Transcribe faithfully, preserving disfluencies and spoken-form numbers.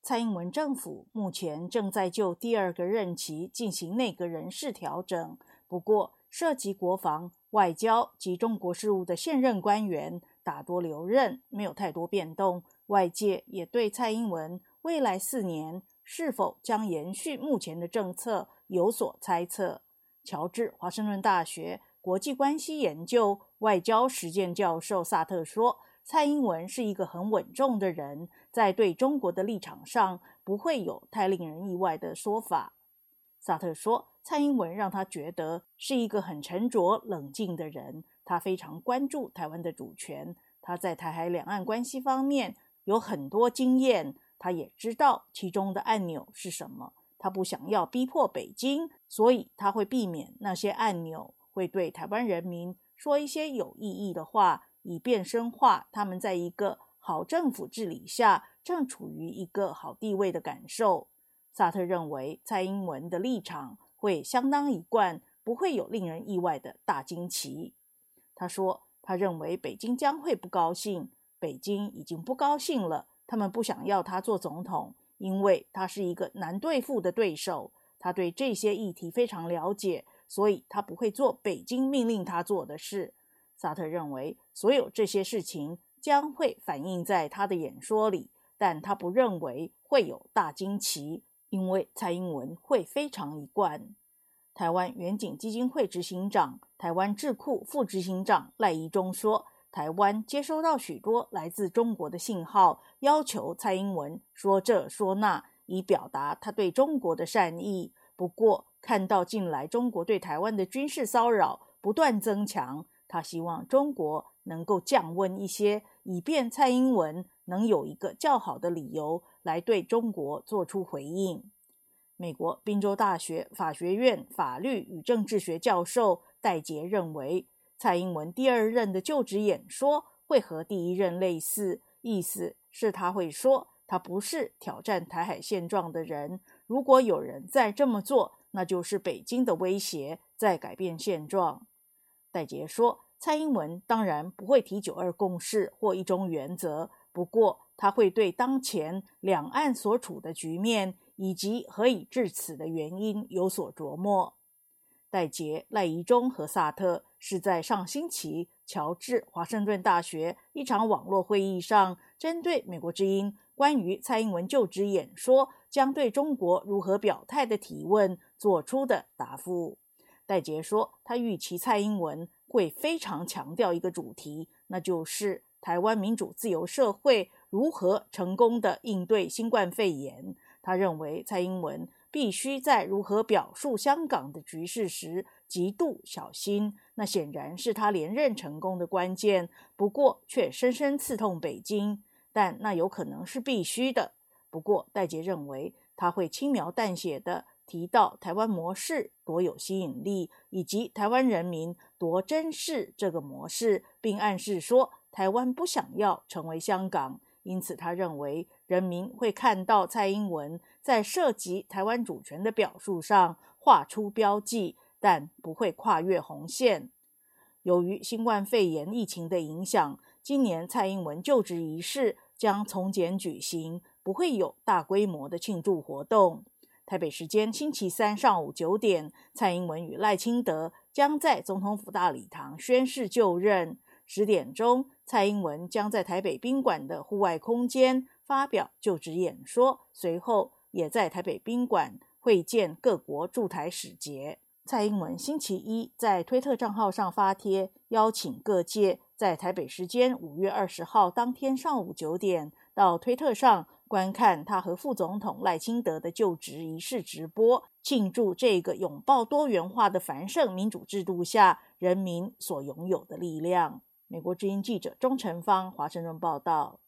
蔡英文政府目前正在就第二个任期进行内阁人事调整，不过涉及国防、外交及中国事务的现任官员大多留任，没有太多变动。外界也对蔡英文未来四年是否将延续目前的政策有所猜测。乔治华盛顿大学国际关系研究外交实践教授萨特说，蔡英文是一个很稳重的人，在对中国的立场上不会有太令人意外的说法。萨特说，蔡英文让他觉得是一个很沉着冷静的人，他非常关注台湾的主权，他在台海两岸关系方面有很多经验，他也知道其中的按钮是什么，他不想要逼迫北京，所以他会避免那些按钮，会对台湾人民说一些有意义的话，以便深化他们在一个好政府治理下正处于一个好地位的感受。萨特认为蔡英文的立场会相当一贯，不会有令人意外的大惊奇。他说，他认为北京将会不高兴，北京已经不高兴了，他们不想要他做总统，因为他是一个难对付的对手，他对这些议题非常了解，所以他不会做北京命令他做的事。萨特认为所有这些事情将会反映在他的演说里，但他不认为会有大惊奇，因为蔡英文会非常一贯。台湾远景基金会执行长、台湾智库副执行长赖宜中说，台湾接收到许多来自中国的信号，要求蔡英文说这说那，以表达他对中国的善意。不过，看到近来中国对台湾的军事骚扰不断增强，他希望中国能够降温一些，以便蔡英文能有一个较好的理由来对中国做出回应。美国宾州大学法学院法律与政治学教授戴杰认为，蔡英文第二任的就职演说会和第一任类似，意思是他会说他不是挑战台海现状的人，如果有人再这么做，那就是北京的威胁在改变现状。戴杰说，蔡英文当然不会提九二共识或一中原则，不过他会对当前两岸所处的局面以及何以至此的原因有所琢磨。戴杰、赖宜中和萨特是在上星期乔治华盛顿大学一场网络会议上，针对美国之音关于蔡英文就职演说将对中国如何表态的提问做出的答复。戴杰说，他预期蔡英文会非常强调一个主题，那就是台湾民主自由社会如何成功地应对新冠肺炎。他认为蔡英文必须在如何表述香港的局势时极度小心，那显然是他连任成功的关键，不过却深深刺痛北京，但那有可能是必须的。不过戴杰认为他会轻描淡写地提到台湾模式多有吸引力，以及台湾人民多珍视这个模式，并暗示说台湾不想要成为香港，因此他认为人民会看到蔡英文在涉及台湾主权的表述上画出标记，但不会跨越红线。由于新冠肺炎疫情的影响，今年蔡英文就职仪式将从简举行，不会有大规模的庆祝活动。台北时间星期三上午九点，蔡英文与赖清德将在总统府大礼堂宣誓就任。十点钟，蔡英文将在台北宾馆的户外空间发表就职演说，随后也在台北宾馆会见各国驻台使节。蔡英文星期一在推特账号上发帖，邀请各界在台北时间五月二十号当天上午九点到推特上观看他和副总统赖清德的就职仪式直播，庆祝这个拥抱多元化的繁盛民主制度下人民所拥有的力量。美国之音记者钟成芳华盛顿报道。